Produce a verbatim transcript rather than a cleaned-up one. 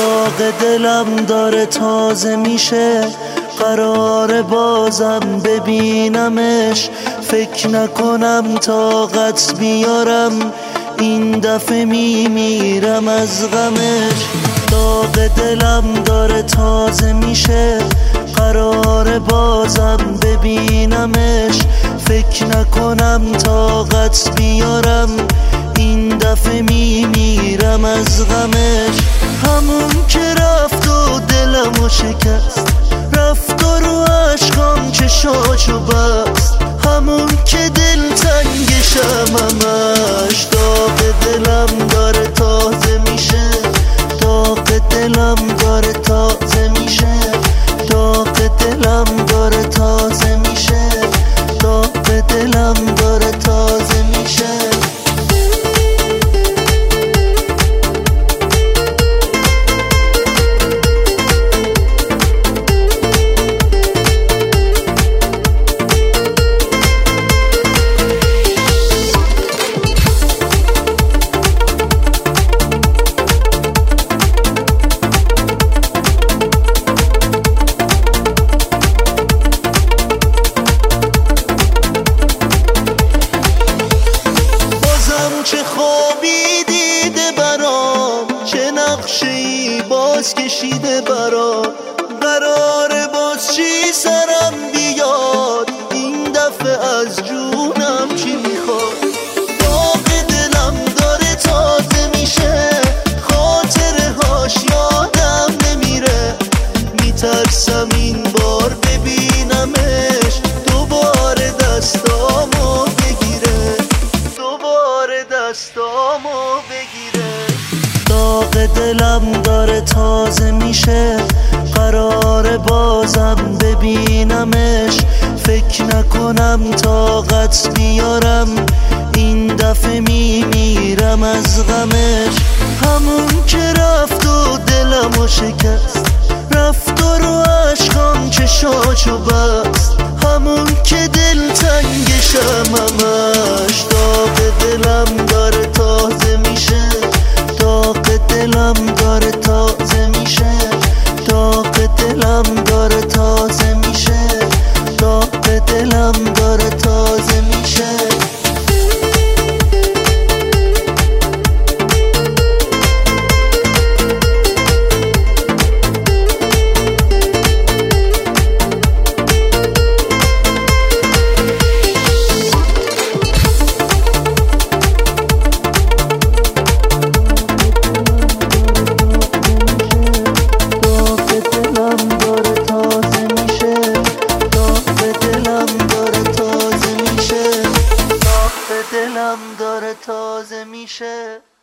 داغ دلم داره تازه میشه، قرار بازم ببینمش. فکر نکنم طاقت بیارم، این دفعه میمیرم از غمش. داغ دلم داره تازه میشه، قرار بازم ببینمش. فکر نکنم طاقت بیارم، این دفعه میمیرم از غمش. همون که رفت و دلمو شکست، رفت و رو عشقام چشاشو بست. همون که دل تنگشم همش، داغ دلم داره تازه میشه. داغ دلم داره تازه میشه. داغ دلم داره تازه میشه. داغ دلم داره تازه میشه. چه خوابی دیده برام، چه نقشه‌ای باز کشیده برام. قراره باز چی سرم بیاد، این دفعه از جونم چی میخواد. داغ دلم داره تازه میشه، خاطره هاش یادم نمیره. میترسم این بار ببینمش، دوباره دستامو بگیره. دوباره دستامو بگیره. داغ دلم داره تازه میشه، قرار بازم ببینمش. فکر نکنم طاقت بیارم، این دفعه میمیرم از غمش. همون که رفت و دلمو شکست، رفت و رو عشقام چشاشو بست. همون که دل تنگشم همش، داغ دلم داره تازه میشه. داغ دلم داره تازه میشه. داغ دلم داره تازه میشه. داغ دلم داره تازه میشه. دلم داره تازه میشه.